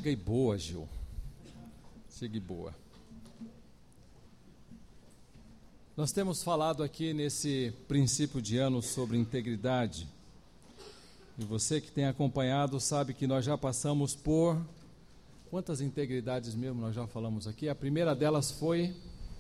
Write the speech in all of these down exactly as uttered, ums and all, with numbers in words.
Cheguei boa, Gil. Cheguei boa. Nós temos falado aqui nesse princípio de ano sobre integridade. E você que tem acompanhado sabe que nós já passamos por... Quantas integridades mesmo nós já falamos aqui? A primeira delas foi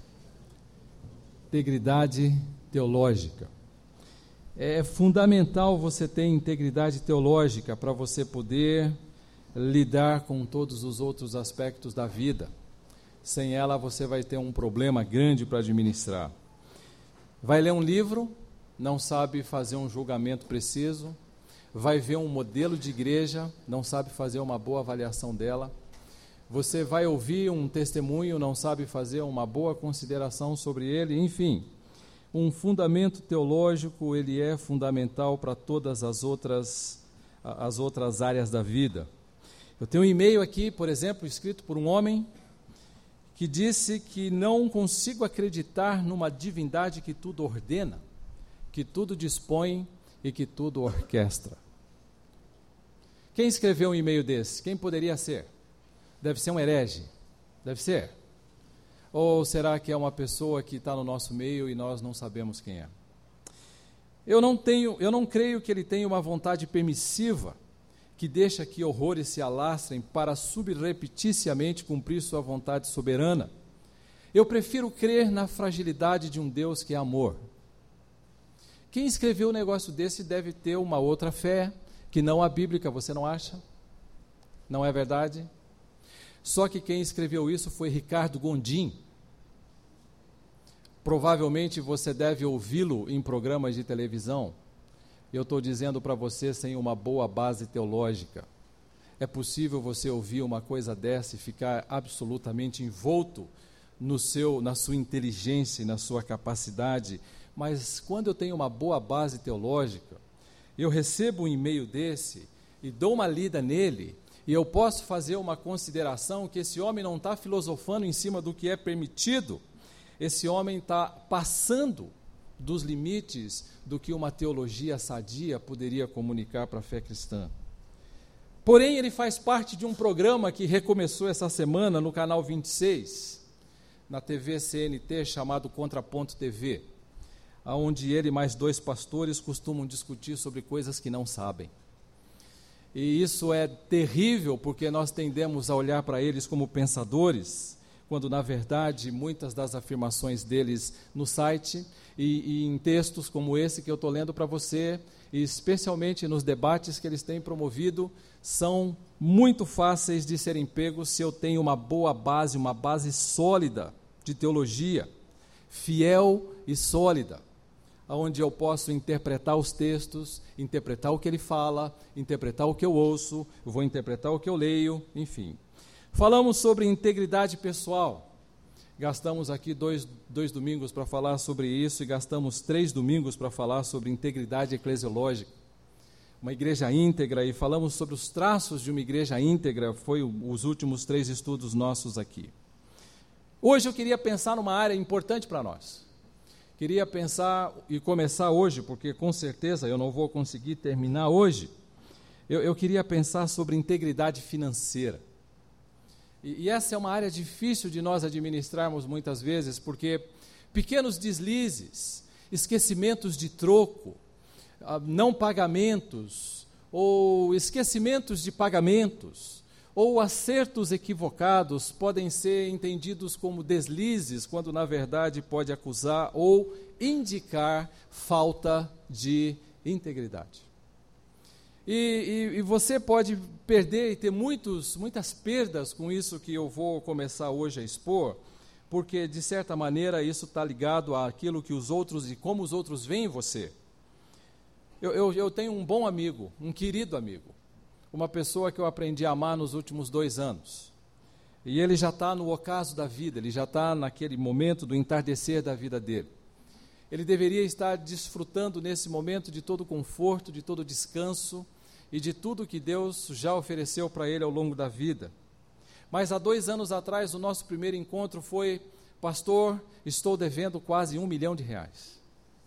integridade teológica. É fundamental você ter integridade teológica para você poder lidar com todos os outros aspectos da vida. Sem ela você vai ter um problema grande para administrar. Vai ler um livro, não sabe fazer um julgamento preciso, vai ver um modelo de igreja, não sabe fazer uma boa avaliação dela. Você vai ouvir um testemunho, não sabe fazer uma boa consideração sobre ele, enfim. Um fundamento teológico, ele é fundamental para todas as outras, as outras áreas da vida. Eu tenho um e-mail aqui, por exemplo, escrito por um homem que disse que não consigo acreditar numa divindade que tudo ordena, que tudo dispõe e que tudo orquestra. Quem escreveu um e-mail desse? Quem poderia ser? Deve ser um herege? Deve ser? Ou será que é uma pessoa que está no nosso meio e nós não sabemos quem é? Eu não tenho, eu não creio que ele tenha uma vontade permissiva que deixa que horrores se alastrem para subrepticiamente cumprir sua vontade soberana. Eu prefiro crer na fragilidade de um Deus que é amor. Quem escreveu um negócio desse deve ter uma outra fé, que não a bíblica, você não acha? Não é verdade? Só que quem escreveu isso foi Ricardo Gondim. Provavelmente você deve ouvi-lo em programas de televisão. Eu estou dizendo para você sem uma boa base teológica. É possível você ouvir uma coisa dessa e ficar absolutamente envolto no seu, na sua inteligência e na sua capacidade, mas quando eu tenho uma boa base teológica, eu recebo um e-mail desse e dou uma lida nele, e eu posso fazer uma consideração que esse homem não está filosofando em cima do que é permitido, esse homem está passando dos limites do que uma teologia sadia poderia comunicar para a fé cristã. Porém, ele faz parte de um programa que recomeçou essa semana no canal vinte e seis, na T V C N T, chamado Contraponto T V, onde ele e mais dois pastores costumam discutir sobre coisas que não sabem. E isso é terrível, porque nós tendemos a olhar para eles como pensadores, quando, na verdade, muitas das afirmações deles no site e, e em textos como esse que eu estou lendo para você, e especialmente nos debates que eles têm promovido, são muito fáceis de serem pegos se eu tenho uma boa base, uma base sólida de teologia, fiel e sólida, onde eu posso interpretar os textos, interpretar o que ele fala, interpretar o que eu ouço, eu vou interpretar o que eu leio, enfim. Falamos sobre integridade pessoal. Gastamos aqui dois, dois domingos para falar sobre isso e gastamos três domingos para falar sobre integridade eclesiológica. Uma igreja íntegra, e falamos sobre os traços de uma igreja íntegra, foi o, os últimos três estudos nossos aqui. Hoje eu queria pensar numa área importante para nós. Queria pensar e começar hoje, porque com certeza eu não vou conseguir terminar hoje. Eu, eu queria pensar sobre integridade financeira. E, e essa é uma área difícil de nós administrarmos muitas vezes, porque pequenos deslizes, esquecimentos de troco, não pagamentos, ou esquecimentos de pagamentos, ou acertos equivocados podem ser entendidos como deslizes, quando na verdade pode acusar ou indicar falta de integridade. E, e, e você pode perder e ter muitos, muitas perdas com isso que eu vou começar hoje a expor, porque de certa maneira isso está ligado àquilo que os outros e como os outros veem você. Eu, eu, eu tenho um bom amigo, um querido amigo, uma pessoa que eu aprendi a amar nos últimos dois anos. E ele já está no ocaso da vida, ele já está naquele momento do entardecer da vida dele. Ele deveria estar desfrutando nesse momento de todo o conforto, de todo o descanso e de tudo que Deus já ofereceu para ele ao longo da vida. Mas há dois anos atrás, o nosso primeiro encontro foi: pastor, estou devendo quase um milhão de reais.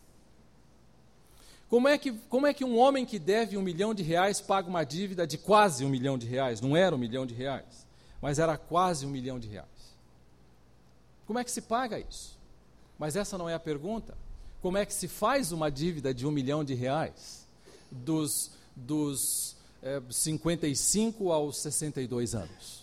Como é que, como é que um homem que deve um milhão de reais paga uma dívida de quase um milhão de reais? Não era um milhão de reais. mas era quase um milhão de reais. Como é que se paga isso? Mas essa não é a pergunta. Como é que se faz uma dívida de um milhão de reais dos, dos é, cinquenta e cinco aos sessenta e dois anos?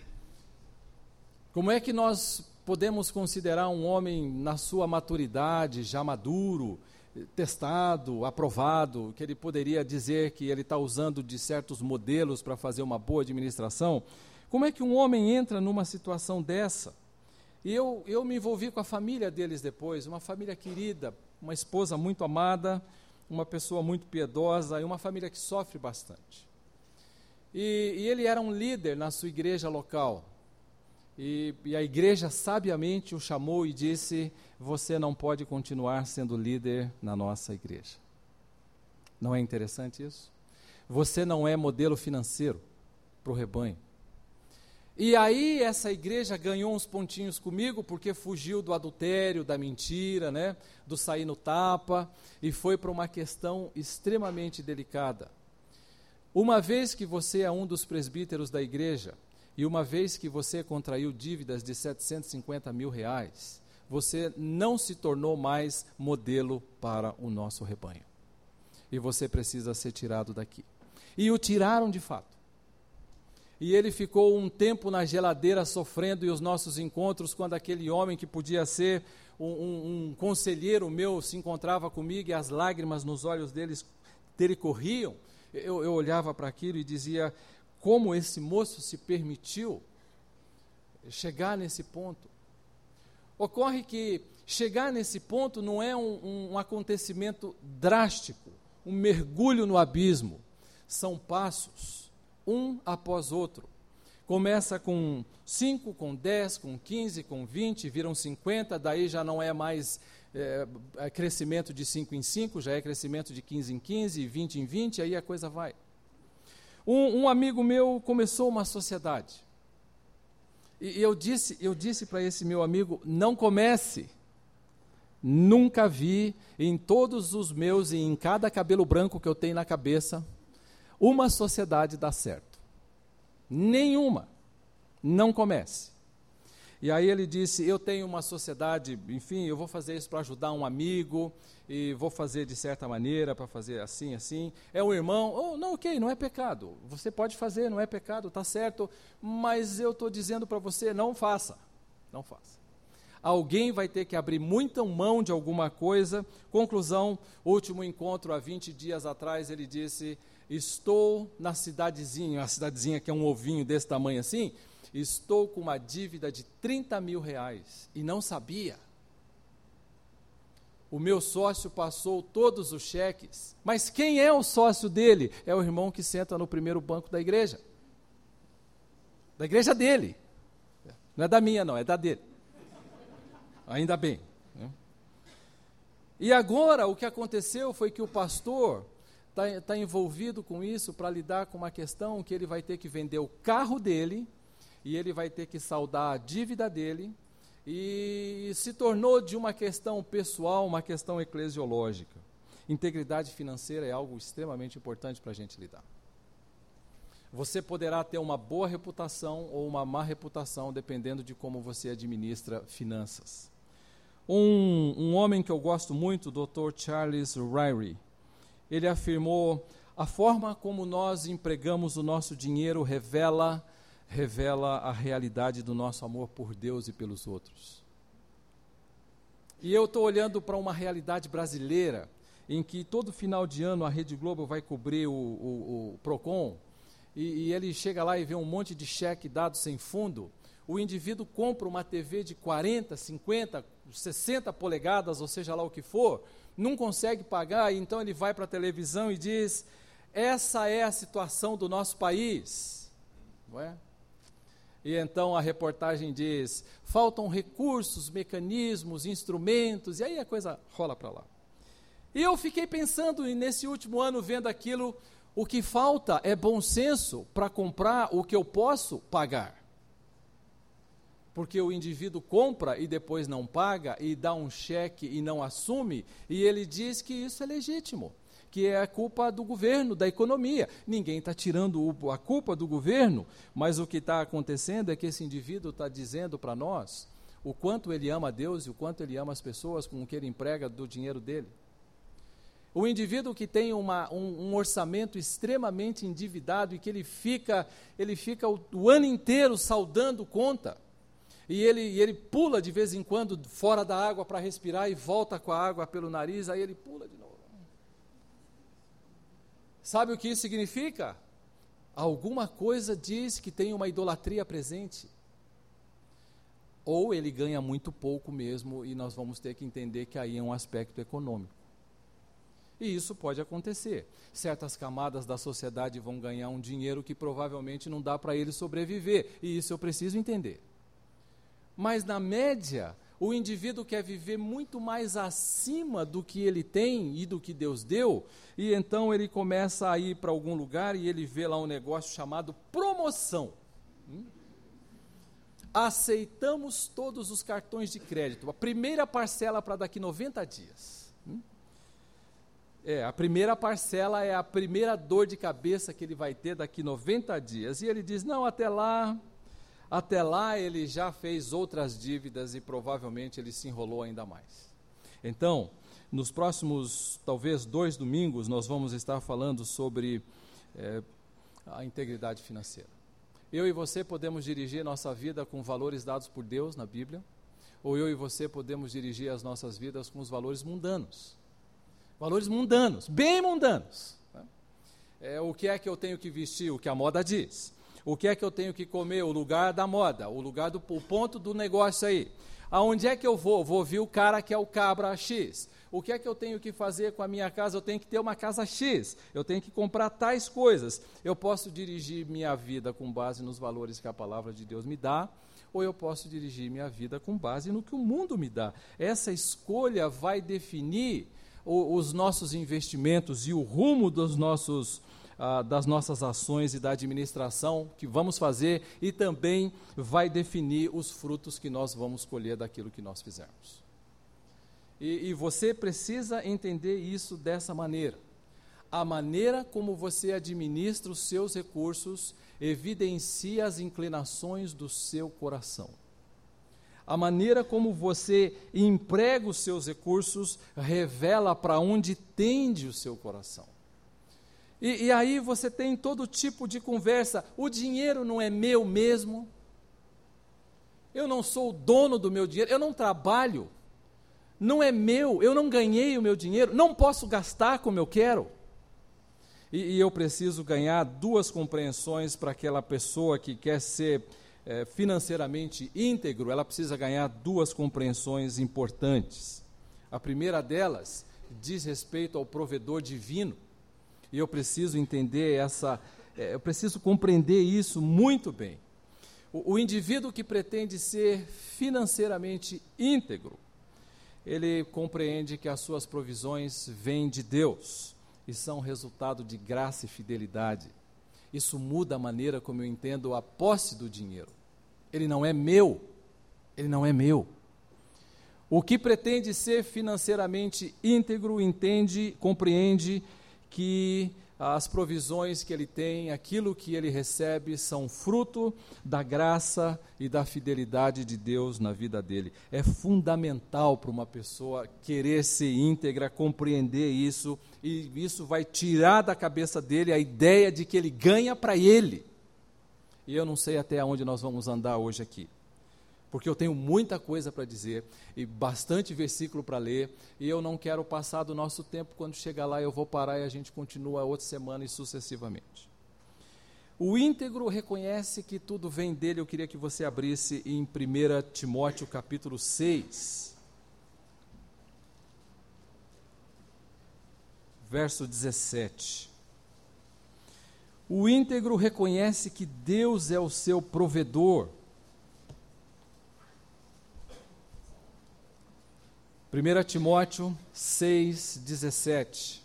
Como é que nós podemos considerar um homem na sua maturidade, já maduro, testado, aprovado, que ele poderia dizer que ele está usando de certos modelos para fazer uma boa administração? Como é que um homem entra numa situação dessa? E eu, eu me envolvi com a família deles depois, uma família querida, uma esposa muito amada, uma pessoa muito piedosa e uma família que sofre bastante. E, e ele era um líder na sua igreja local. E, e a igreja sabiamente o chamou e disse: você não pode continuar sendo líder na nossa igreja. Não é interessante isso? Você não é modelo financeiro para o rebanho. E aí essa igreja ganhou uns pontinhos comigo, porque fugiu do adultério, da mentira, né, do sair no tapa, e foi para uma questão extremamente delicada. Uma vez que você é um dos presbíteros da igreja, e uma vez que você contraiu dívidas de setecentos e cinquenta mil reais, você não se tornou mais modelo para o nosso rebanho. E você precisa ser tirado daqui. E o tiraram de fato. E ele ficou um tempo na geladeira sofrendo, e os nossos encontros, quando aquele homem que podia ser um, um, um conselheiro meu se encontrava comigo e as lágrimas nos olhos deles, dele corriam, eu, eu olhava para aquilo e dizia: como esse moço se permitiu chegar nesse ponto? Ocorre que chegar nesse ponto não é um, um, um acontecimento drástico, um mergulho no abismo. São passos, um após outro. Começa com cinco, com dez, com quinze, com vinte, viram cinquenta, daí já não é mais é, é crescimento de cinco em cinco, já é crescimento de quinze em quinze, vinte em vinte, aí a coisa vai. Um, um amigo meu começou uma sociedade. E eu disse, eu disse para esse meu amigo: não comece. Nunca vi em todos os meus e em cada cabelo branco que eu tenho na cabeça uma sociedade dar certo. Nenhuma. Não comece. E aí ele disse: eu tenho uma sociedade, enfim, eu vou fazer isso para ajudar um amigo, e vou fazer de certa maneira, para fazer assim, assim. É um irmão, oh, não, ok, não é pecado. Você pode fazer, não é pecado, está certo, mas eu estou dizendo para você, não faça. Não faça. Alguém vai ter que abrir muita mão de alguma coisa. Conclusão, último encontro há vinte dias atrás, ele disse: estou na cidadezinha, a cidadezinha que é um ovinho desse tamanho assim, estou com uma dívida de trinta mil reais e não sabia. O meu sócio passou todos os cheques, mas quem é o sócio dele? É o irmão que senta no primeiro banco da igreja. Da igreja dele. Não é da minha não, é da dele. Ainda bem. Né? E agora o que aconteceu foi que o pastor está tá envolvido com isso para lidar com uma questão que ele vai ter que vender o carro dele, e ele vai ter que saldar a dívida dele, e se tornou de uma questão pessoal, uma questão eclesiológica. Integridade financeira é algo extremamente importante para a gente lidar. Você poderá ter uma boa reputação ou uma má reputação, dependendo de como você administra finanças. Um, um homem que eu gosto muito, o doutor Charles Ryrie, ele afirmou: a forma como nós empregamos o nosso dinheiro revela, revela a realidade do nosso amor por Deus e pelos outros. E eu estou olhando para uma realidade brasileira, em que todo final de ano a Rede Globo vai cobrir o, o, o Procon, e, e ele chega lá e vê um monte de cheque dado sem fundo. O indivíduo compra uma T V de quarenta, cinquenta, sessenta polegadas, ou seja lá o que for, não consegue pagar, e então ele vai para a televisão e diz: essa é a situação do nosso país. Não é? E então a reportagem diz: faltam recursos, mecanismos, instrumentos, e aí a coisa rola para lá. E eu fiquei pensando, e nesse último ano, vendo aquilo, o que falta é bom senso para comprar o que eu posso pagar. Porque o indivíduo compra e depois não paga, e dá um cheque e não assume, e ele diz que isso é legítimo, que é a culpa do governo, da economia. Ninguém está tirando a culpa do governo, mas o que está acontecendo é que esse indivíduo está dizendo para nós o quanto ele ama Deus e o quanto ele ama as pessoas com o que ele emprega do dinheiro dele. O indivíduo que tem uma, um, um orçamento extremamente endividado e que ele fica, ele fica o, o ano inteiro saldando conta, e ele, e ele pula de vez em quando fora da água para respirar e volta com a água pelo nariz, aí ele pula de novo. Sabe o que isso significa? Alguma coisa diz que tem uma idolatria presente. Ou ele ganha muito pouco mesmo, e nós vamos ter que entender que aí é um aspecto econômico. E isso pode acontecer. Certas camadas da sociedade vão ganhar um dinheiro que provavelmente não dá para ele sobreviver, e isso eu preciso entender. Mas, na média, o indivíduo quer viver muito mais acima do que ele tem e do que Deus deu, e então ele começa a ir para algum lugar e ele vê lá um negócio chamado promoção. Hum? Aceitamos todos os cartões de crédito. A primeira parcela para daqui noventa dias. Hum? É, a primeira parcela é a primeira dor de cabeça que ele vai ter daqui noventa dias. E ele diz, não, até lá... Até lá ele já fez outras dívidas e provavelmente ele se enrolou ainda mais. Então, nos próximos, talvez, dois domingos, nós vamos estar falando sobre é, a integridade financeira. Eu e você podemos dirigir nossa vida com valores dados por Deus na Bíblia, ou eu e você podemos dirigir as nossas vidas com os valores mundanos. Valores mundanos, bem mundanos. Né? É, o que é que eu tenho que vestir? O que a moda diz. O que é que eu tenho que comer? O lugar da moda, o lugar do o ponto do negócio aí. Aonde é que eu vou? Vou ver o cara que é o cabra X. O que é que eu tenho que fazer com a minha casa? Eu tenho que ter uma casa X. Eu tenho que comprar tais coisas. Eu posso dirigir minha vida com base nos valores que a palavra de Deus me dá, ou eu posso dirigir minha vida com base no que o mundo me dá. Essa escolha vai definir o, os nossos investimentos e o rumo dos nossos Ah, das nossas ações e da administração que vamos fazer, e também vai definir os frutos que nós vamos colher daquilo que nós fizermos. E, e você precisa entender isso dessa maneira. A maneira como você administra os seus recursos evidencia as inclinações do seu coração. A maneira como você emprega os seus recursos revela para onde tende o seu coração. E, e aí você tem todo tipo de conversa. O dinheiro não é meu mesmo. Eu não sou o dono do meu dinheiro. Eu não trabalho. Não é meu. Eu não ganhei o meu dinheiro. Não posso gastar como eu quero. E, e eu preciso ganhar duas compreensões para aquela pessoa que quer ser é, financeiramente íntegro. Ela precisa ganhar duas compreensões importantes. A primeira delas diz respeito ao provedor divino. E eu preciso entender essa, é, eu preciso compreender isso muito bem. O, o indivíduo que pretende ser financeiramente íntegro, ele compreende que as suas provisões vêm de Deus e são resultado de graça e fidelidade. Isso muda a maneira como eu entendo a posse do dinheiro. Ele não é meu, ele não é meu. O que pretende ser financeiramente íntegro entende, compreende que as provisões que ele tem, aquilo que ele recebe, são fruto da graça e da fidelidade de Deus na vida dele. É fundamental para uma pessoa querer ser íntegra, compreender isso, e isso vai tirar da cabeça dele a ideia de que ele ganha para ele. E eu não sei até onde nós vamos andar hoje aqui, porque eu tenho muita coisa para dizer e bastante versículo para ler, e eu não quero passar do nosso tempo. Quando chegar lá eu vou parar e a gente continua outra semana e sucessivamente. O íntegro reconhece que tudo vem dele. Eu queria que você abrisse em primeira Timóteo capítulo seis, verso dezessete. O íntegro reconhece que Deus é o seu provedor. primeira Timóteo seis, dezessete.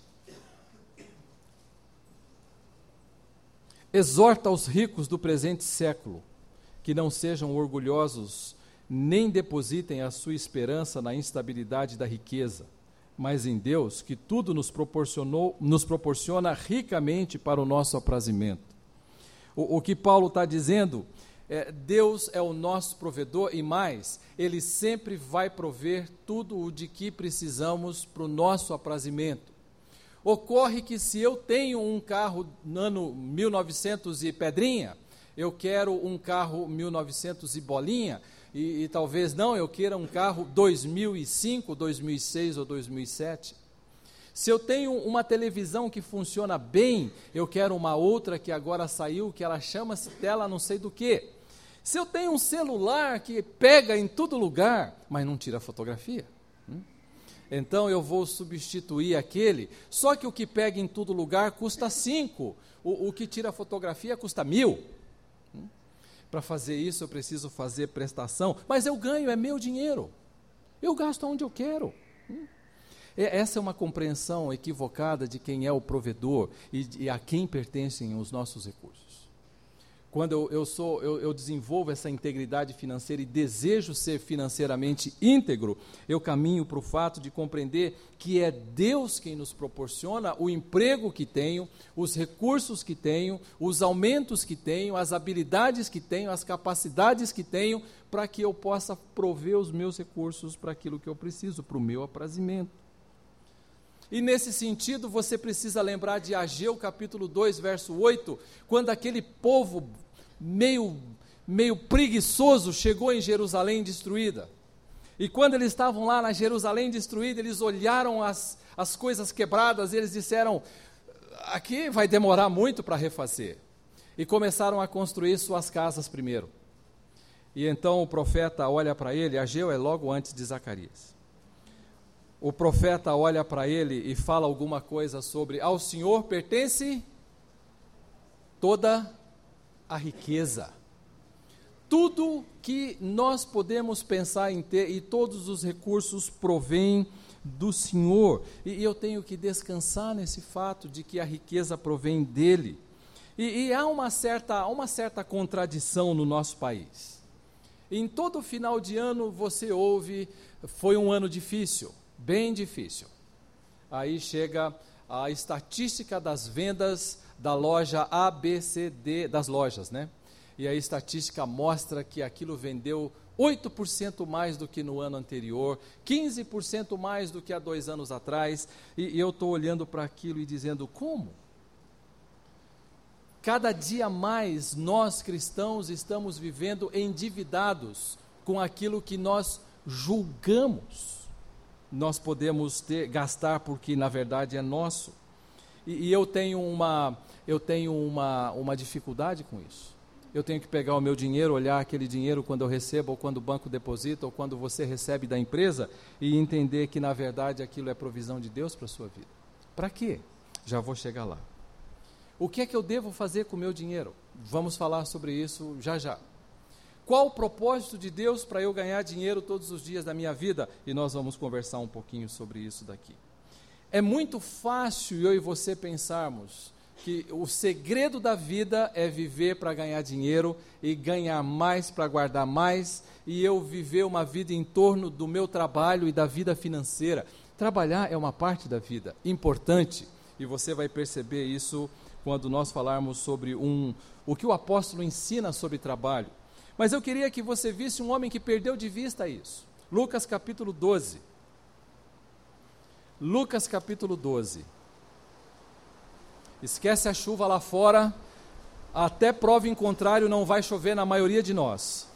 Exorta os ricos do presente século, que não sejam orgulhosos, nem depositem a sua esperança na instabilidade da riqueza, mas em Deus, que tudo nos proporcionou, nos proporciona ricamente para o nosso aprazimento. O, o que Paulo está dizendo é, Deus é o nosso provedor e mais, Ele sempre vai prover tudo o de que precisamos para o nosso aprazimento. Ocorre que se eu tenho um carro no ano mil e novecentos e pedrinha, eu quero um carro mil e novecentos e bolinha, e, e talvez não, eu queira um carro dois mil e cinco, dois mil e seis ou dois mil e sete. Se eu tenho uma televisão que funciona bem, eu quero uma outra que agora saiu, que ela chama-se tela não sei do que. Se eu tenho um celular que pega em todo lugar, mas não tira fotografia, hum? Então eu vou substituir aquele, só que o que pega em todo lugar custa cinco, o, o que tira fotografia custa mil. Hum? Para fazer isso eu preciso fazer prestação, mas eu ganho, é meu dinheiro, eu gasto onde eu quero. Hum? Essa é uma compreensão equivocada de quem é o provedor e, e a quem pertencem os nossos recursos. Quando eu, eu, sou, eu, eu desenvolvo essa integridade financeira e desejo ser financeiramente íntegro, eu caminho para o fato de compreender que é Deus quem nos proporciona o emprego que tenho, os recursos que tenho, os aumentos que tenho, as habilidades que tenho, as capacidades que tenho, para que eu possa prover os meus recursos para aquilo que eu preciso, para o meu aprazimento. E nesse sentido, você precisa lembrar de Ageu capítulo dois, verso oito, quando aquele povo meio, meio preguiçoso chegou em Jerusalém destruída. E quando eles estavam lá na Jerusalém destruída, eles olharam as, as coisas quebradas, e eles disseram, aqui vai demorar muito para refazer. E começaram a construir suas casas primeiro. E então o profeta olha para ele, Ageu é logo antes de Zacarias. O profeta olha para ele e fala alguma coisa sobre, ao Senhor pertence toda a riqueza. Tudo que nós podemos pensar em ter e todos os recursos provêm do Senhor. E eu tenho que descansar nesse fato de que a riqueza provém dele. E, e há uma certa, uma certa contradição no nosso país. Em todo final de ano você ouve, foi um ano difícil. Bem difícil. Aí chega a estatística das vendas da loja A, B, C, D, das lojas, né? E a estatística mostra que aquilo vendeu oito por cento mais do que no ano anterior, quinze por cento mais do que há dois anos atrás, e, e eu estou olhando para aquilo e dizendo, como? Cada dia mais nós cristãos estamos vivendo endividados com aquilo que nós julgamos. Nós podemos ter, gastar porque na verdade é nosso. E, e eu tenho, uma, eu tenho uma, uma dificuldade com isso. Eu tenho que pegar o meu dinheiro, olhar aquele dinheiro quando eu recebo, ou quando o banco deposita, ou quando você recebe da empresa, e entender que na verdade aquilo é provisão de Deus para a sua vida. Para quê? Já vou chegar lá. O que é que eu devo fazer com o meu dinheiro? Vamos falar sobre isso já já. Qual o propósito de Deus para eu ganhar dinheiro todos os dias da minha vida? E nós vamos conversar um pouquinho sobre isso daqui. É muito fácil eu e você pensarmos que o segredo da vida é viver para ganhar dinheiro e ganhar mais para guardar mais, e eu viver uma vida em torno do meu trabalho e da vida financeira. Trabalhar é uma parte da vida, importante, e você vai perceber isso quando nós falarmos sobre um, o que o apóstolo ensina sobre trabalho. Mas eu queria que você visse um homem que perdeu de vista isso. Lucas capítulo doze. Lucas capítulo doze. Esquece a chuva lá fora, até prova em contrário não vai chover na maioria de nós.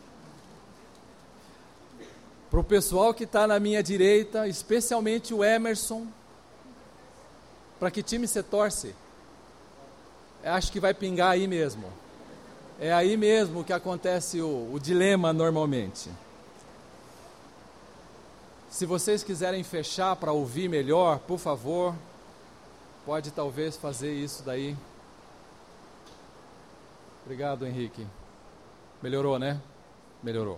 Para o pessoal que está na minha direita, especialmente o Emerson, para que time você torce? Acho que vai pingar aí mesmo. É aí mesmo que acontece o, o dilema normalmente. Se vocês quiserem fechar para ouvir melhor, por favor, pode talvez fazer isso daí. Obrigado, Henrique. Melhorou, né? Melhorou.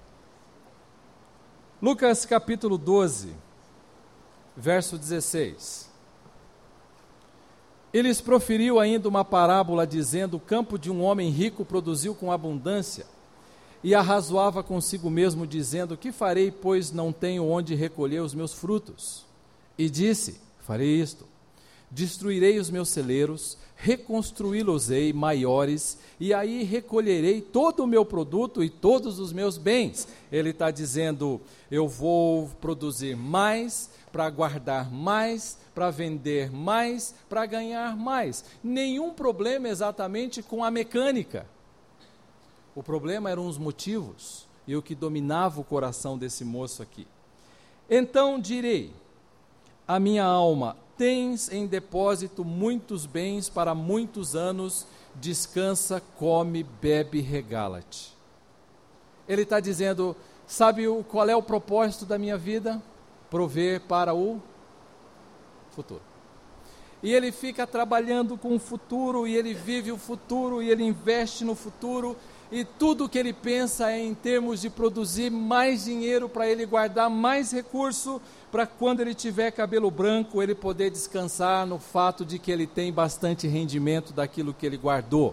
Lucas capítulo doze, verso dezesseis. Eles proferiu ainda uma parábola, dizendo, o campo de um homem rico produziu com abundância, e arrazoava consigo mesmo, dizendo, que farei, pois não tenho onde recolher os meus frutos? E disse, farei isto, destruirei os meus celeiros, reconstruí-los-ei maiores, e aí recolherei todo o meu produto e todos os meus bens. Ele está dizendo, eu vou produzir mais, para guardar mais, para vender mais, para ganhar mais. Nenhum problema exatamente com a mecânica. O problema eram os motivos, e o que dominava o coração desse moço aqui. Então direi, a minha alma, tens em depósito muitos bens para muitos anos, descansa, come, bebe, regala-te. Ele está dizendo, sabe o, qual é o propósito da minha vida? Prover para o futuro. E ele fica trabalhando com o futuro, e ele vive o futuro, e ele investe no futuro, e tudo que ele pensa é em termos de produzir mais dinheiro para ele guardar mais recurso, para quando ele tiver cabelo branco, ele poder descansar no fato de que ele tem bastante rendimento daquilo que ele guardou.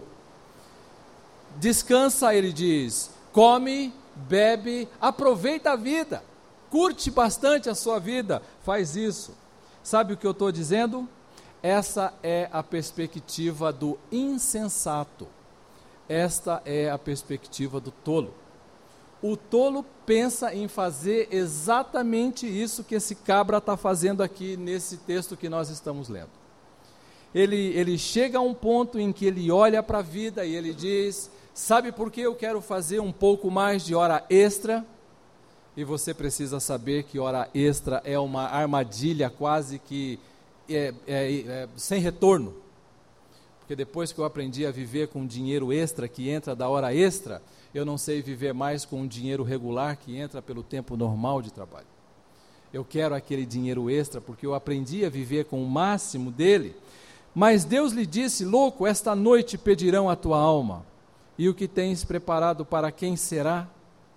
Descansa, ele diz, come, bebe, aproveita a vida, curte bastante a sua vida, faz isso. Sabe o que eu estou dizendo? Essa é a perspectiva do insensato. Esta é a perspectiva do tolo. O tolo pensa em fazer exatamente isso que esse cabra está fazendo aqui nesse texto que nós estamos lendo. Ele, ele chega a um ponto em que ele olha para a vida e ele diz, sabe por que eu quero fazer um pouco mais de hora extra? E você precisa saber que hora extra é uma armadilha quase que é, é, é, sem retorno. Porque depois que eu aprendi a viver com dinheiro extra que entra da hora extra, eu não sei viver mais com um dinheiro regular que entra pelo tempo normal de trabalho. Eu quero aquele dinheiro extra porque eu aprendi a viver com o máximo dele. Mas Deus lhe disse, louco, esta noite pedirão a tua alma. E o que tens preparado para quem será?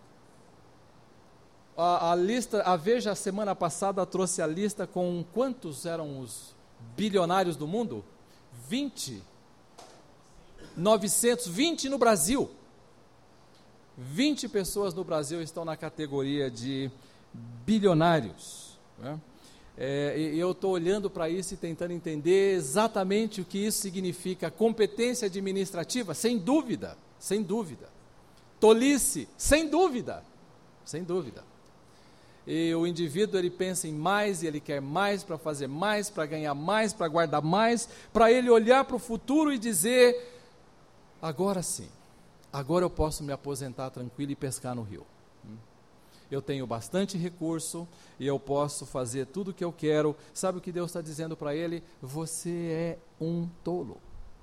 A, a lista, a Veja, a semana passada trouxe a lista com quantos eram os bilionários do mundo? vinte. novecentos, vinte no Brasil. vinte pessoas no Brasil estão na categoria de bilionários. Né? É, e eu estou olhando para isso e tentando entender exatamente o que isso significa. Competência administrativa? Sem dúvida, sem dúvida. Tolice? Sem dúvida, sem dúvida. E o indivíduo, ele pensa em mais, e ele quer mais para fazer mais, para ganhar mais, para guardar mais, para ele olhar para o futuro e dizer, agora sim, agora eu posso me aposentar tranquilo e pescar no rio. Eu tenho bastante recurso e eu posso fazer tudo o que eu quero. Sabe o que Deus está dizendo para ele? Você é um tolo.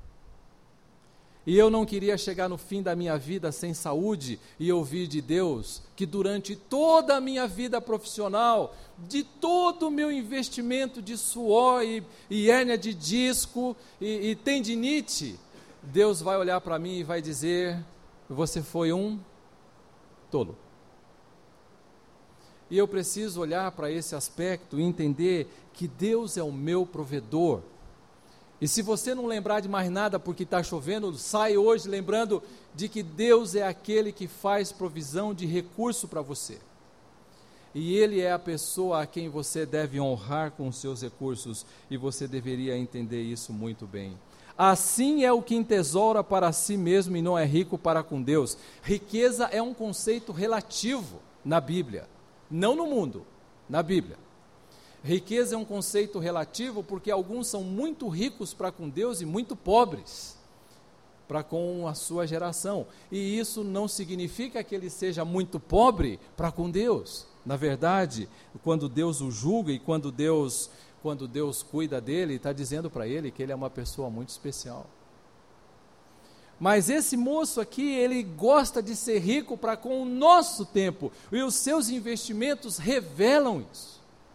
E eu não queria chegar no fim da minha vida sem saúde e ouvir de Deus que durante toda a minha vida profissional, de todo o meu investimento de suor e, e hérnia de disco e, e tendinite, Deus vai olhar para mim e vai dizer, você foi um tolo. E eu preciso olhar para esse aspecto e entender que Deus é o meu provedor. E se você não lembrar de mais nada porque está chovendo, sai hoje lembrando de que Deus é aquele que faz provisão de recurso para você. E Ele é a pessoa a quem você deve honrar com os seus recursos, e você deveria entender isso muito bem. Assim é o que entesoura para si mesmo e não é rico para com Deus. Riqueza é um conceito relativo na Bíblia, não no mundo, na Bíblia. Riqueza é um conceito relativo porque alguns são muito ricos para com Deus e muito pobres para com a sua geração. E isso não significa que ele seja muito pobre para com Deus. Na verdade, quando Deus o julga e quando Deus, quando Deus cuida dele, está dizendo para ele que ele é uma pessoa muito especial. Mas esse moço aqui, ele gosta de ser rico para com o nosso tempo, e os seus investimentos revelam isso.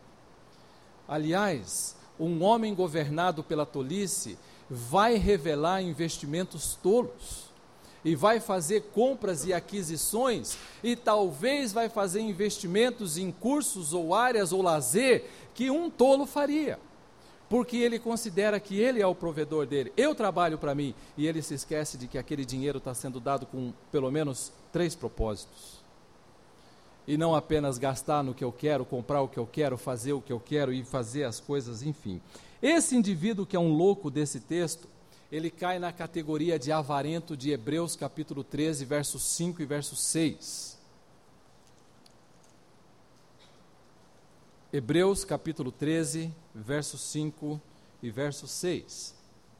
Aliás, um homem governado pela tolice vai revelar investimentos tolos, e vai fazer compras e aquisições, e talvez vai fazer investimentos em cursos ou áreas ou lazer que um tolo faria, porque ele considera que ele é o provedor dele. Eu trabalho para mim, e ele se esquece de que aquele dinheiro está sendo dado com pelo menos três propósitos. e não apenas gastar no que eu quero, comprar o que eu quero, fazer o que eu quero e fazer as coisas, enfim. Esse indivíduo que é um louco desse texto, ele cai na categoria de avarento de Hebreus capítulo treze, versos cinco e verso seis. Hebreus capítulo treze, verso cinco e verso seis.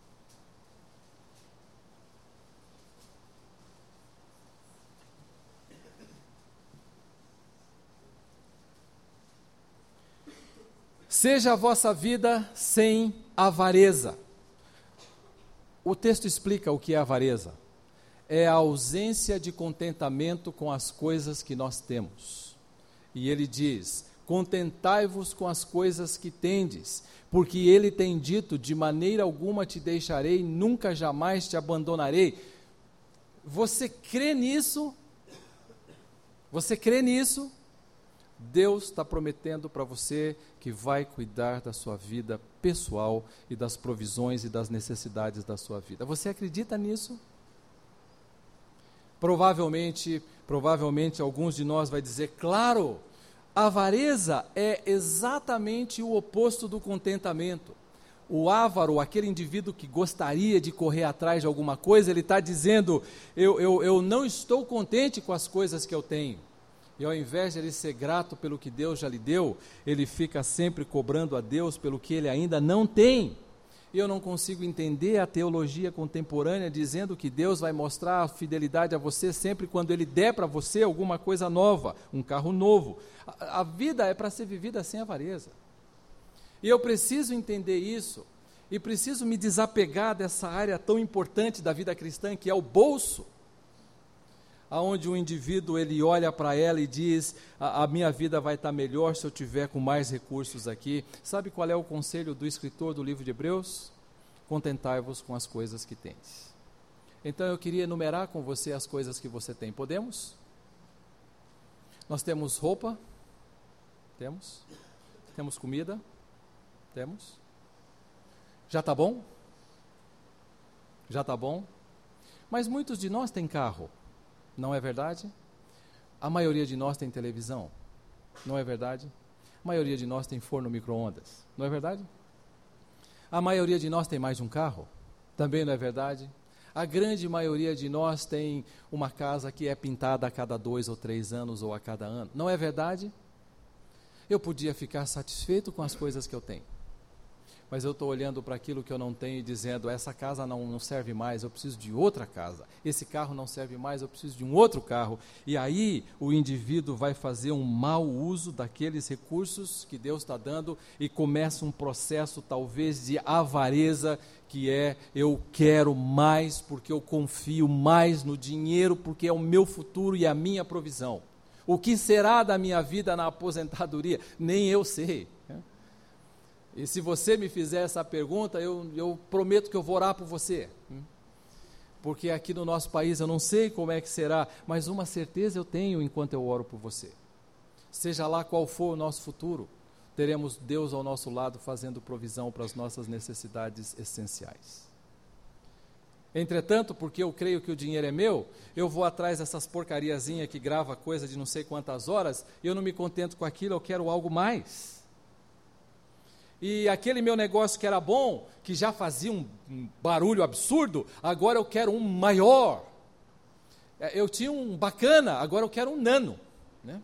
Seja a vossa vida sem avareza. O texto explica o que é avareza. É a ausência de contentamento com as coisas que nós temos. E ele diz: contentai-vos com as coisas que tendes, porque ele tem dito, de maneira alguma te deixarei, nunca jamais te abandonarei. Você crê nisso? Você crê nisso? Deus está prometendo para você que vai cuidar da sua vida pessoal e das provisões e das necessidades da sua vida. Você acredita nisso? Provavelmente, provavelmente alguns de nós vai dizer, claro, a avareza é exatamente o oposto do contentamento. O avaro, aquele indivíduo que gostaria de correr atrás de alguma coisa, ele está dizendo, eu, eu, eu não estou contente com as coisas que eu tenho. E ao invés de ele ser grato pelo que Deus já lhe deu, ele fica sempre cobrando a Deus pelo que ele ainda não tem. E eu não consigo entender a teologia contemporânea dizendo que Deus vai mostrar a fidelidade a você sempre quando Ele der para você alguma coisa nova, um carro novo. A, a vida é para ser vivida sem avareza. E eu preciso entender isso, e preciso me desapegar dessa área tão importante da vida cristã, que é o bolso. Aonde o indivíduo ele olha para ela e diz, a, a minha vida vai estar melhor se eu tiver com mais recursos aqui. Sabe qual é o conselho do escritor do livro de Hebreus? Contentai-vos com as coisas que tendes. Então eu queria enumerar com você as coisas que você tem. Podemos? Nós temos roupa? Temos. Temos comida? Temos. Já está bom? Já está bom? Mas muitos de nós têm carro. Não é verdade? A maioria de nós tem televisão. Não é verdade? A maioria de nós tem forno micro-ondas. Não é verdade? A maioria de nós tem mais de um carro. Também não é verdade? A grande maioria de nós tem uma casa que é pintada a cada dois ou três anos ou a cada ano. Não é verdade? Eu podia ficar satisfeito com as coisas que eu tenho. Mas eu estou olhando para aquilo que eu não tenho e dizendo, essa casa não, não serve mais, eu preciso de outra casa. Esse carro não serve mais, eu preciso de um outro carro. E aí o indivíduo vai fazer um mau uso daqueles recursos que Deus está dando e começa um processo talvez de avareza, que é, eu quero mais porque eu confio mais no dinheiro, porque é o meu futuro e a minha provisão. O que será da minha vida na aposentadoria? Nem eu sei. E se você me fizer essa pergunta, eu, eu prometo que eu vou orar por você. Porque aqui no nosso país eu não sei como é que será, mas uma certeza eu tenho enquanto eu oro por você. Seja lá qual for o nosso futuro, teremos Deus ao nosso lado fazendo provisão para as nossas necessidades essenciais. Entretanto, porque eu creio que o dinheiro é meu, eu vou atrás dessas porcariazinhas que grava coisa de não sei quantas horas, e eu não me contento com aquilo, eu quero algo mais. E aquele meu negócio que era bom, que já fazia um, um barulho absurdo, agora eu quero um maior. Eu tinha um bacana, agora eu quero um nano. Né?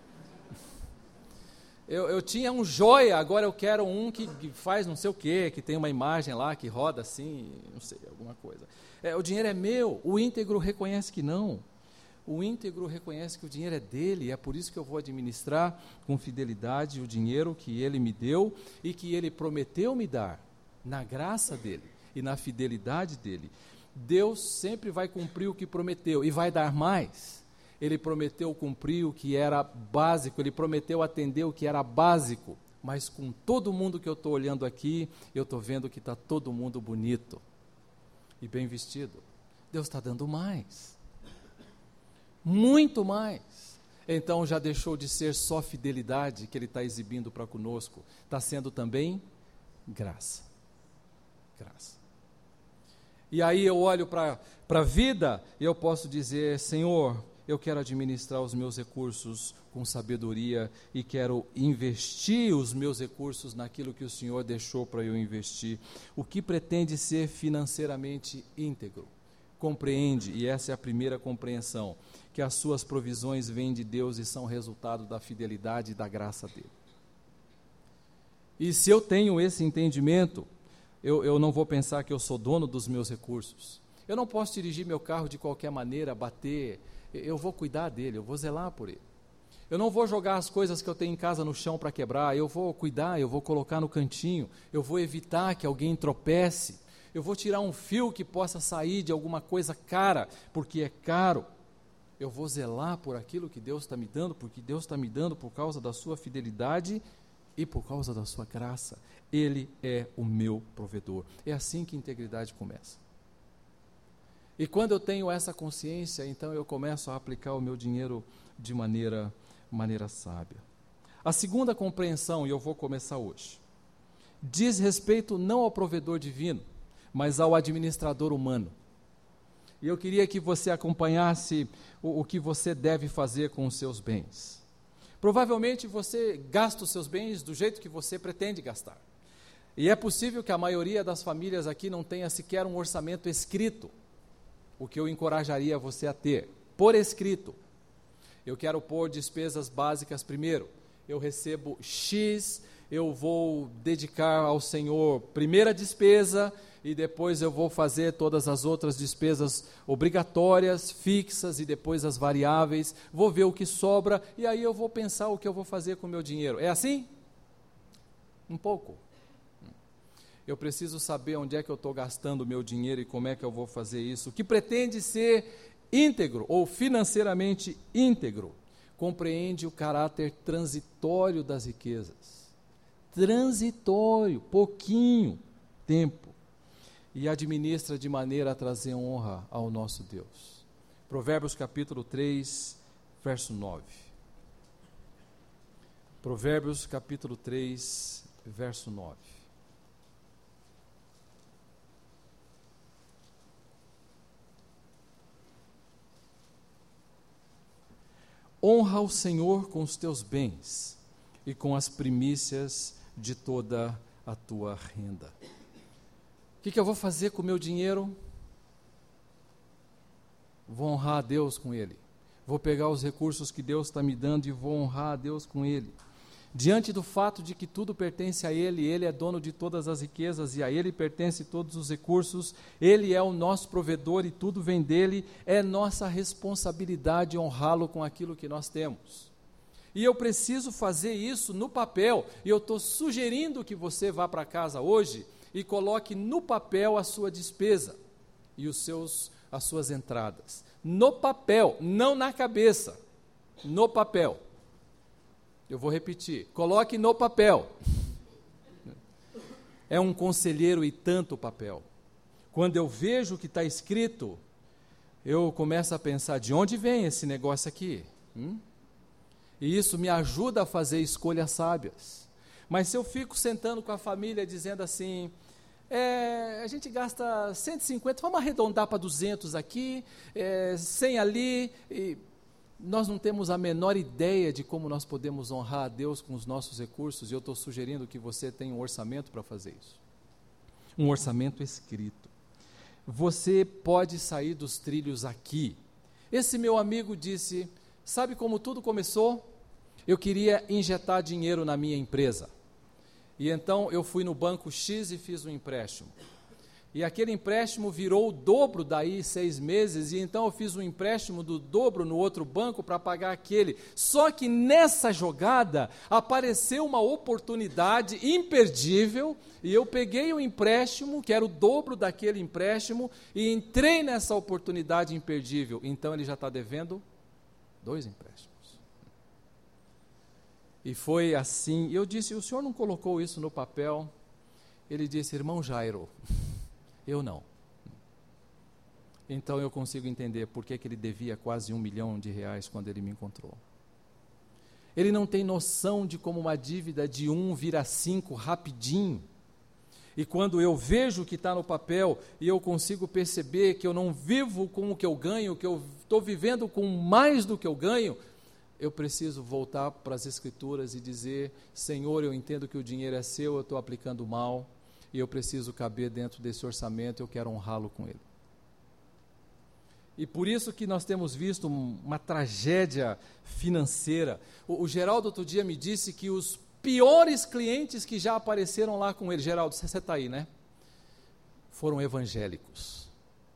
Eu, eu tinha um joia, agora eu quero um que, que faz não sei o quê, que tem uma imagem lá, que roda assim, não sei, alguma coisa. É, o dinheiro é meu, o íntegro reconhece que não. O íntegro reconhece que o dinheiro é dele, e é por isso que eu vou administrar com fidelidade o dinheiro que ele me deu e que ele prometeu me dar, na graça dele e na fidelidade dele. Deus sempre vai cumprir o que prometeu e vai dar mais. Ele prometeu cumprir o que era básico, ele prometeu atender o que era básico, mas com todo mundo que eu estou olhando aqui, eu estou vendo que está todo mundo bonito e bem vestido. Deus está dando mais. Muito mais. Então já deixou de ser só fidelidade que Ele está exibindo para conosco, está sendo também graça. Graça. E aí eu olho para a vida e eu posso dizer, Senhor, eu quero administrar os meus recursos com sabedoria e quero investir os meus recursos naquilo que o Senhor deixou para eu investir. O que pretende ser financeiramente íntegro? Compreende, e essa é a primeira compreensão, que as suas provisões vêm de Deus e são resultado da fidelidade e da graça dele. E se eu tenho esse entendimento, eu, eu não vou pensar que eu sou dono dos meus recursos. Eu não posso dirigir meu carro de qualquer maneira, bater. Eu vou cuidar dele, eu vou zelar por ele. Eu não vou jogar as coisas que eu tenho em casa no chão para quebrar, eu vou cuidar, eu vou colocar no cantinho, eu vou evitar que alguém tropece, eu vou tirar um fio que possa sair de alguma coisa cara, porque é caro. Eu vou zelar por aquilo que Deus está me dando, porque Deus está me dando por causa da sua fidelidade e por causa da sua graça. Ele é o meu provedor. É assim que a integridade começa. E quando eu tenho essa consciência, então eu começo a aplicar o meu dinheiro de maneira, maneira sábia. A segunda compreensão, e eu vou começar hoje, diz respeito não ao provedor divino, mas ao administrador humano. E eu queria que você acompanhasse o, o que você deve fazer com os seus bens. Provavelmente você gasta os seus bens do jeito que você pretende gastar. E é possível que a maioria das famílias aqui não tenha sequer um orçamento escrito. O que eu encorajaria você a ter, por escrito. Eu quero pôr despesas básicas primeiro. Eu recebo X, eu vou dedicar ao Senhor primeira despesa e depois eu vou fazer todas as outras despesas obrigatórias, fixas e depois as variáveis. Vou ver o que sobra e aí eu vou pensar o que eu vou fazer com o meu dinheiro. É assim? Um pouco. Eu preciso saber onde é que eu estou gastando o meu dinheiro e como é que eu vou fazer isso. O que pretende ser íntegro ou financeiramente íntegro, compreende o caráter transitório das riquezas. Transitório, pouquinho tempo. E administra de maneira a trazer honra ao nosso Deus. Provérbios capítulo três, verso nove. Provérbios capítulo três, verso nove. Honra o Senhor com os teus bens e com as primícias de toda a tua renda. O que, que eu vou fazer com o meu dinheiro? Vou honrar a Deus com ele. Vou pegar os recursos que Deus está me dando e vou honrar a Deus com ele. Diante do fato de que tudo pertence a Ele, Ele é dono de todas as riquezas e a Ele pertence todos os recursos, Ele é o nosso provedor e tudo vem dEle, é nossa responsabilidade honrá-lo com aquilo que nós temos. E eu preciso fazer isso no papel, e eu estou sugerindo que você vá para casa hoje e coloque no papel a sua despesa e os seus, as suas entradas. No papel, não na cabeça, no papel. Eu vou repetir, coloque no papel. É um conselheiro e tanto papel. Quando eu vejo o que está escrito, eu começo a pensar, de onde vem esse negócio aqui? Hum? E isso me ajuda a fazer escolhas sábias. Mas se eu fico sentando com a família dizendo assim, é, a gente gasta cento e cinquenta, vamos arredondar para duzentos aqui, é, cem ali, e nós não temos a menor ideia de como nós podemos honrar a Deus com os nossos recursos, e eu estou sugerindo que você tenha um orçamento para fazer isso. Um orçamento escrito. Você pode sair dos trilhos aqui. Esse meu amigo disse, sabe como tudo começou? Eu queria injetar dinheiro na minha empresa. E então eu fui no banco X e fiz um empréstimo. E aquele empréstimo virou o dobro daí seis meses, e então eu fiz um empréstimo do dobro no outro banco para pagar aquele. Só que nessa jogada apareceu uma oportunidade imperdível, e eu peguei o empréstimo, que era o dobro daquele empréstimo, e entrei nessa oportunidade imperdível. Então ele já está devendo dois empréstimos. E foi assim, eu disse, o senhor não colocou isso no papel? Ele disse, irmão Jairo, eu não. Então eu consigo entender por que que ele devia quase um milhão de reais quando ele me encontrou. Ele não tem noção de como uma dívida de um vira cinco rapidinho. E quando eu vejo o que está no papel e eu consigo perceber que eu não vivo com o que eu ganho, que eu estou vivendo com mais do que eu ganho, eu preciso voltar para as Escrituras e dizer: Senhor, eu entendo que o dinheiro é seu, eu estou aplicando mal, e eu preciso caber dentro desse orçamento, eu quero honrá-lo com ele. E por isso que nós temos visto uma tragédia financeira. O, o Geraldo outro dia me disse que os piores clientes que já apareceram lá com ele, Geraldo, você está aí, né? Foram evangélicos,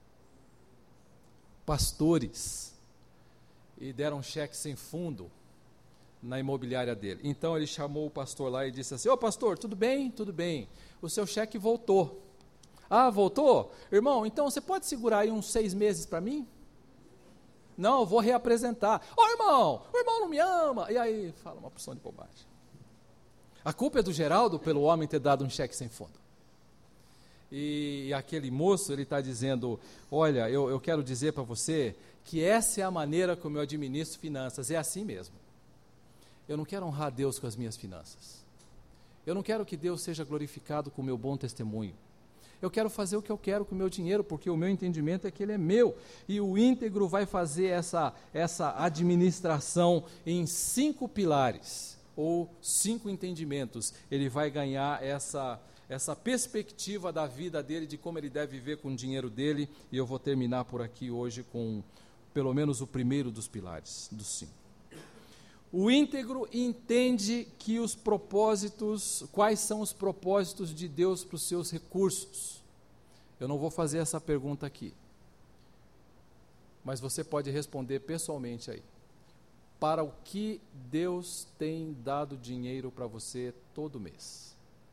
pastores, e deram um cheque sem fundo na imobiliária dele. Então ele chamou o pastor lá e disse assim: ô pastor, tudo bem? Tudo bem. O seu cheque voltou. Ah, voltou? Irmão, então você pode segurar aí uns seis meses para mim? Não, eu vou reapresentar. Ô irmão, o irmão não me ama. E aí fala uma porção de bobagem. A culpa é do Geraldo pelo homem ter dado um cheque sem fundo. E, e aquele moço, ele está dizendo: olha, eu, eu quero dizer para você que essa é a maneira como eu administro finanças, é assim mesmo. Eu não quero honrar Deus com as minhas finanças. Eu não quero que Deus seja glorificado com o meu bom testemunho. Eu quero fazer o que eu quero com o meu dinheiro, porque o meu entendimento é que ele é meu. E o íntegro vai fazer essa, essa administração em cinco pilares, ou cinco entendimentos. Ele vai ganhar essa, essa perspectiva da vida dele, de como ele deve viver com o dinheiro dele. E eu vou terminar por aqui hoje com pelo menos o primeiro dos pilares, dos cinco. O íntegro entende que os propósitos, quais são os propósitos de Deus para os seus recursos. Eu não vou fazer essa pergunta aqui, mas você pode responder pessoalmente aí. Para o que Deus tem dado dinheiro para você todo mês?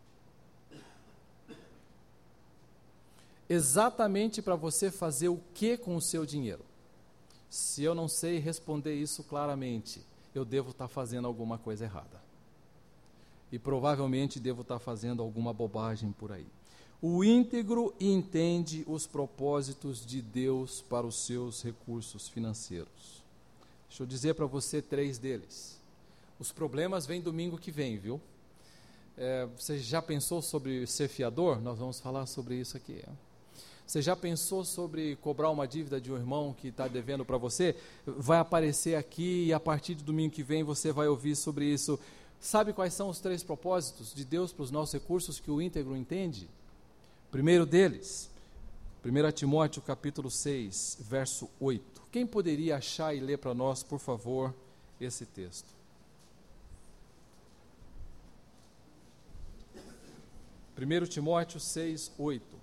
Exatamente para você fazer o que com o seu dinheiro? Se eu não sei responder isso claramente, eu devo estar fazendo alguma coisa errada. E provavelmente devo estar fazendo alguma bobagem por aí. O íntegro entende os propósitos de Deus para os seus recursos financeiros. Deixa eu dizer para você três deles. Os problemas vêm domingo que vem, viu? É, você já pensou sobre ser fiador? Nós vamos falar sobre isso aqui. Você já pensou sobre cobrar uma dívida de um irmão que está devendo para você? Vai aparecer aqui e a partir do domingo que vem você vai ouvir sobre isso. Sabe quais são os três propósitos de Deus para os nossos recursos que o íntegro entende? Primeiro deles, primeiro Timóteo capítulo seis, verso oito. Quem poderia achar e ler para nós, por favor, esse texto? primeiro Timóteo seis, oito.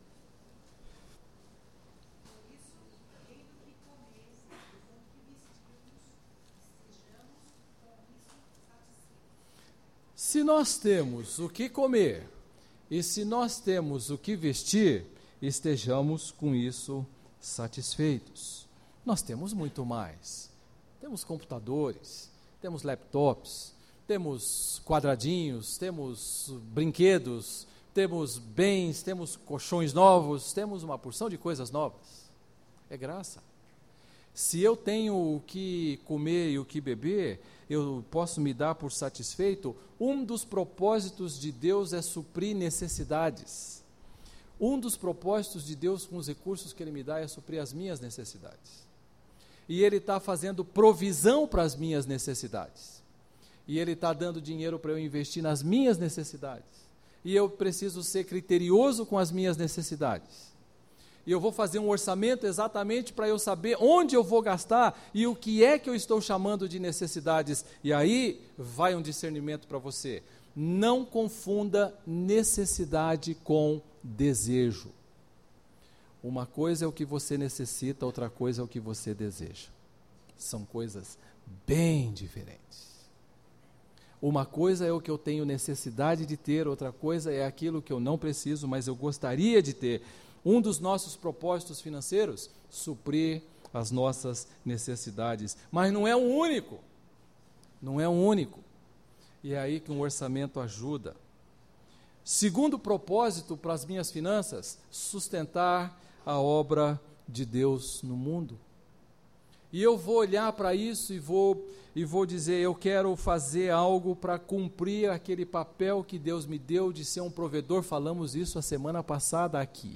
Se nós temos o que comer e se nós temos o que vestir, estejamos com isso satisfeitos. Nós temos muito mais. Temos computadores, temos laptops, temos quadradinhos, temos brinquedos, temos bens, temos colchões novos, temos uma porção de coisas novas. É graça. Se eu tenho o que comer e o que beber, eu posso me dar por satisfeito. Um dos propósitos de Deus é suprir necessidades. Um dos propósitos de Deus com os recursos que Ele me dá é suprir as minhas necessidades. E Ele está fazendo provisão para as minhas necessidades. E Ele está dando dinheiro para eu investir nas minhas necessidades. E eu preciso ser criterioso com as minhas necessidades. E eu vou fazer um orçamento exatamente para eu saber onde eu vou gastar e o que é que eu estou chamando de necessidades. E aí vai um discernimento para você. Não confunda necessidade com desejo. Uma coisa é o que você necessita, outra coisa é o que você deseja. São coisas bem diferentes. Uma coisa é o que eu tenho necessidade de ter, outra coisa é aquilo que eu não preciso, mas eu gostaria de ter. Um dos nossos propósitos financeiros, suprir as nossas necessidades. Mas não é o único. Não é o único. E é aí que um orçamento ajuda. Segundo propósito para as minhas finanças, sustentar a obra de Deus no mundo. E eu vou olhar para isso e vou, e vou dizer, eu quero fazer algo para cumprir aquele papel que Deus me deu de ser um provedor. Falamos isso a semana passada aqui.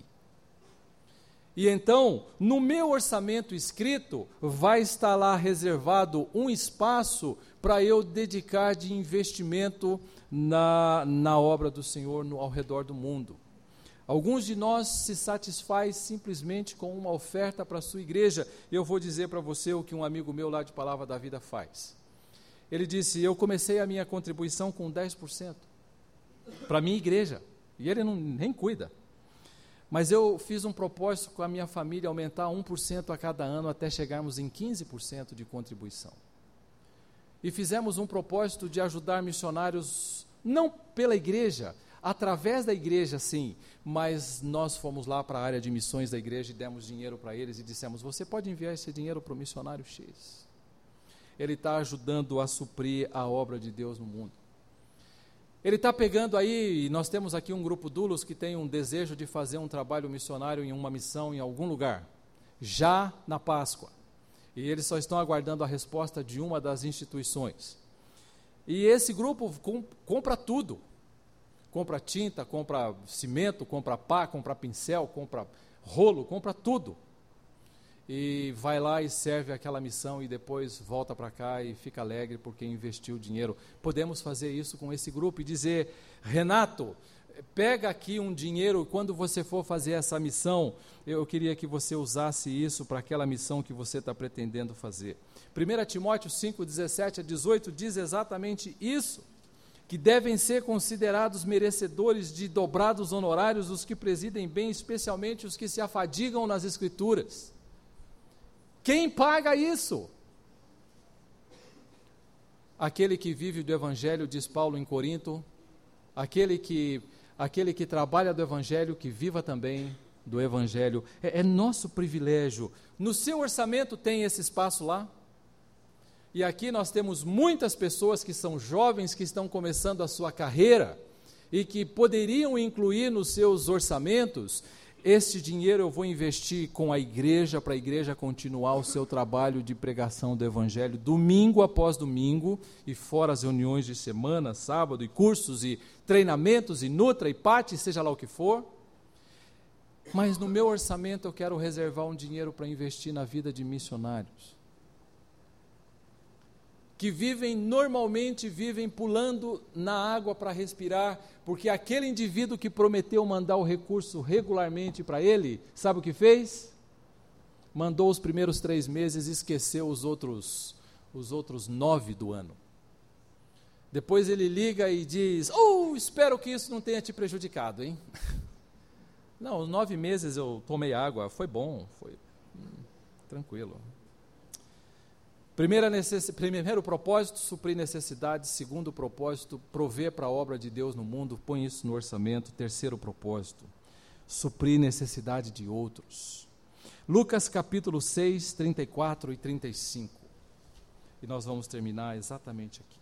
E então, no meu orçamento escrito, vai estar lá reservado um espaço para eu dedicar de investimento na, na obra do Senhor no, ao redor do mundo. Alguns de nós se satisfaz simplesmente com uma oferta para a sua igreja. Eu vou dizer para você o que um amigo meu lá de Palavra da Vida faz. Ele disse, eu comecei a minha contribuição com dez por cento para a minha igreja, e ele não, nem cuida. Mas eu fiz um propósito com a minha família, aumentar um por cento a cada ano, até chegarmos em quinze por cento de contribuição. E fizemos um propósito de ajudar missionários, não pela igreja, através da igreja, sim, mas nós fomos lá para a área de missões da igreja e demos dinheiro para eles e dissemos, você pode enviar esse dinheiro para o missionário X. Ele está ajudando a suprir a obra de Deus no mundo. Ele está pegando aí, e nós temos aqui um grupo Dulos que tem um desejo de fazer um trabalho missionário em uma missão em algum lugar, já na Páscoa. E eles só estão aguardando a resposta de uma das instituições. E esse grupo com, compra tudo. Compra tinta, compra cimento, compra pá, compra pincel, compra rolo, compra tudo. E vai lá e serve aquela missão e depois volta para cá e fica alegre porque investiu dinheiro. Podemos fazer isso com esse grupo e dizer, Renato, pega aqui um dinheiro, quando você for fazer essa missão, eu queria que você usasse isso para aquela missão que você está pretendendo fazer. primeira Timóteo cinco, dezessete a dezoito diz exatamente isso, que devem ser considerados merecedores de dobrados honorários os que presidem bem, especialmente os que se afadigam nas Escrituras. Quem paga isso? Aquele que vive do Evangelho, diz Paulo em Corinto, aquele que, aquele que trabalha do Evangelho, que viva também do Evangelho. É, é nosso privilégio. No seu orçamento tem esse espaço lá? E aqui nós temos muitas pessoas que são jovens, que estão começando a sua carreira e que poderiam incluir nos seus orçamentos, este dinheiro eu vou investir com a igreja, para a igreja continuar o seu trabalho de pregação do Evangelho, domingo após domingo, e fora as reuniões de semana, sábado, e cursos, e treinamentos, e Nutra, e Pati, seja lá o que for. Mas no meu orçamento eu quero reservar um dinheiro para investir na vida de missionários que vivem, normalmente vivem pulando na água para respirar, porque aquele indivíduo que prometeu mandar o recurso regularmente para ele, sabe o que fez? Mandou os primeiros três meses e esqueceu os outros, os outros nove do ano. Depois ele liga e diz, oh, espero que isso não tenha te prejudicado, hein? Não, os nove meses eu tomei água, foi bom, foi hum, tranquilo. Primeira necess... Primeiro propósito, suprir necessidades. Segundo propósito, prover para a obra de Deus no mundo, põe isso no orçamento. Terceiro propósito, suprir necessidade de outros. Lucas capítulo seis, trinta e quatro e trinta e cinco. E nós vamos terminar exatamente aqui.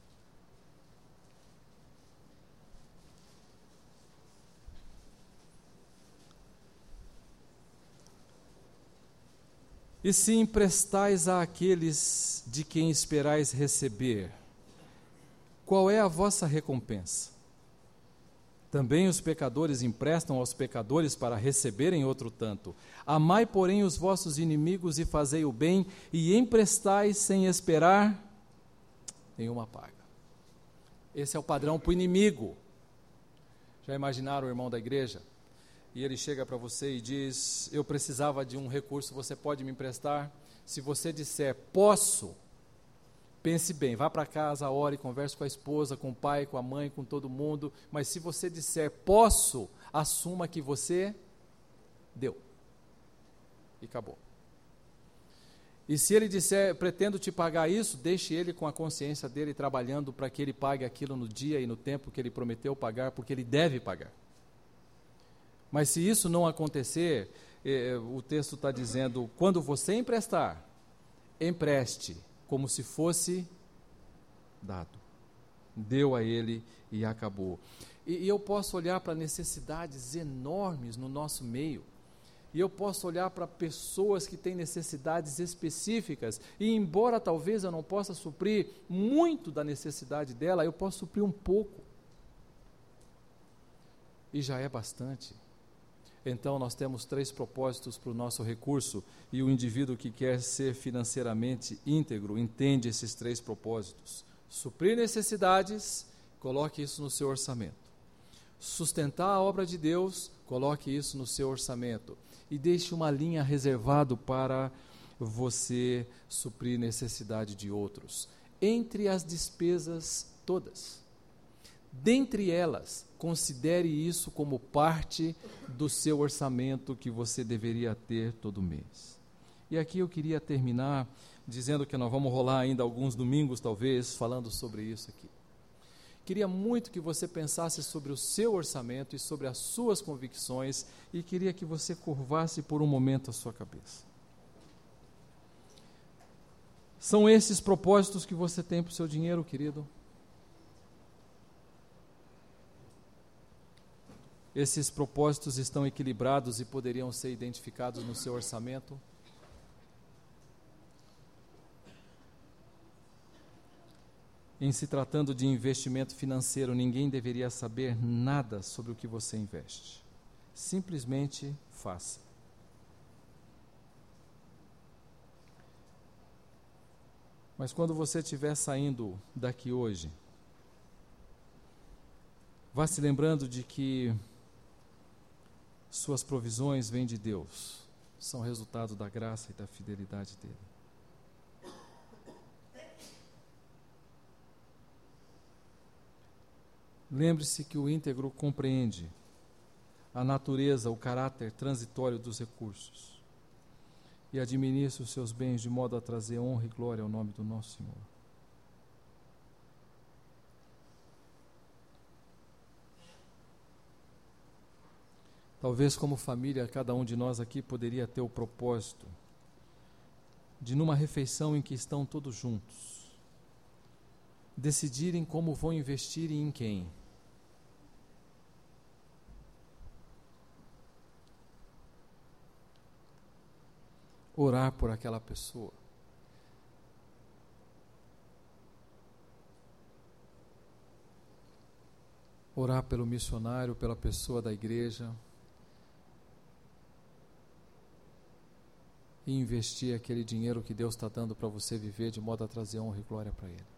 E se emprestais àqueles de quem esperais receber, qual é a vossa recompensa? Também os pecadores emprestam aos pecadores para receberem outro tanto. Amai, porém, os vossos inimigos e fazei o bem, e emprestais sem esperar nenhuma paga. Esse é o padrão para o inimigo. Já imaginaram o irmão da igreja? E ele chega para você e diz, eu precisava de um recurso, você pode me emprestar? Se você disser, posso, pense bem, vá para casa, ore, converse com a esposa, com o pai, com a mãe, com todo mundo, mas se você disser, posso, assuma que você deu. E acabou. E se ele disser, pretendo te pagar isso, deixe ele com a consciência dele trabalhando para que ele pague aquilo no dia e no tempo que ele prometeu pagar, porque ele deve pagar. Mas se isso não acontecer, eh, o texto está dizendo, quando você emprestar, empreste como se fosse dado. Deu a ele e acabou. E, e eu posso olhar para necessidades enormes no nosso meio. E eu posso olhar para pessoas que têm necessidades específicas, e embora talvez eu não possa suprir muito da necessidade dela, eu posso suprir um pouco. E já é bastante. Então nós temos três propósitos para o nosso recurso, e o indivíduo que quer ser financeiramente íntegro entende esses três propósitos. Suprir necessidades, coloque isso no seu orçamento. Sustentar a obra de Deus, coloque isso no seu orçamento. E deixe uma linha reservada para você suprir necessidade de outros. Entre as despesas todas. Dentre elas, considere isso como parte do seu orçamento que você deveria ter todo mês. E aqui eu queria terminar dizendo que nós vamos rolar ainda alguns domingos, talvez, falando sobre isso aqui. Queria muito que você pensasse sobre o seu orçamento e sobre as suas convicções, e queria que você curvasse por um momento a sua cabeça. São esses propósitos que você tem para o seu dinheiro, querido? Esses propósitos estão equilibrados e poderiam ser identificados no seu orçamento? Em se tratando de investimento financeiro, ninguém deveria saber nada sobre o que você investe. Simplesmente faça. Mas quando você estiver saindo daqui hoje, vá se lembrando de que suas provisões vêm de Deus, são resultado da graça e da fidelidade dele. Lembre-se que o íntegro compreende a natureza, o caráter transitório dos recursos e administra os seus bens de modo a trazer honra e glória ao nome do nosso Senhor. Talvez como família, cada um de nós aqui poderia ter o propósito de, numa refeição em que estão todos juntos, decidirem como vão investir e em quem. Orar por aquela pessoa. Orar pelo missionário, pela pessoa da igreja. E investir aquele dinheiro que Deus está dando para você viver de modo a trazer honra e glória para Ele.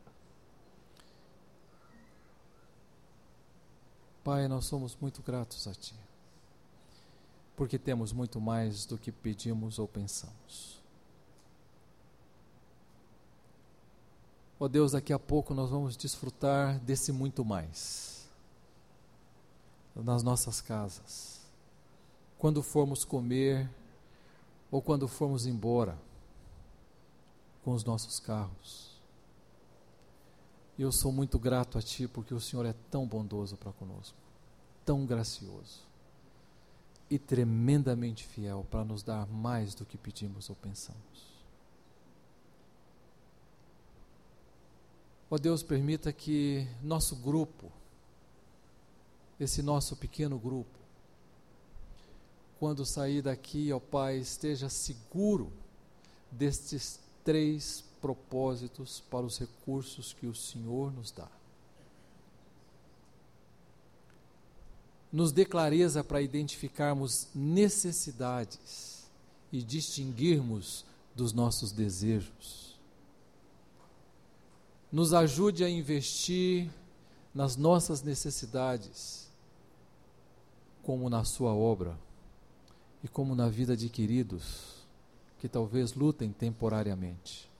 Pai, nós somos muito gratos a Ti, porque temos muito mais do que pedimos ou pensamos. Ó Deus, daqui a pouco nós vamos desfrutar desse muito mais, nas nossas casas, quando formos comer, ou quando formos embora, com os nossos carros. E eu sou muito grato a Ti, porque o Senhor é tão bondoso para conosco, tão gracioso e tremendamente fiel para nos dar mais do que pedimos ou pensamos. Ó Deus, permita que nosso grupo, esse nosso pequeno grupo, quando sair daqui, ó Pai, esteja seguro destes três propósitos para os recursos que o Senhor nos dá. Nos dê clareza para identificarmos necessidades e distinguirmos dos nossos desejos. Nos ajude a investir nas nossas necessidades, como na sua obra e como na vida de queridos que talvez lutem temporariamente.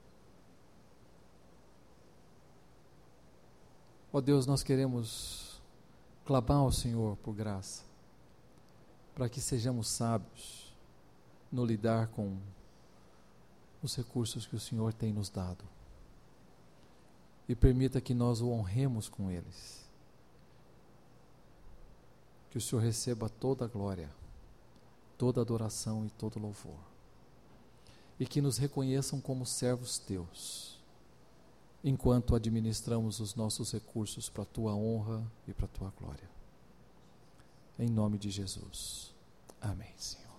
Ó Deus, nós queremos clamar ao Senhor por graça, para que sejamos sábios no lidar com os recursos que o Senhor tem nos dado. E permita que nós o honremos com eles. Que o Senhor receba toda a glória, toda a adoração e todo o louvor. E que nos reconheçam como servos Teus, enquanto administramos os nossos recursos para a Tua honra e para a Tua glória. Em nome de Jesus. Amém, Senhor.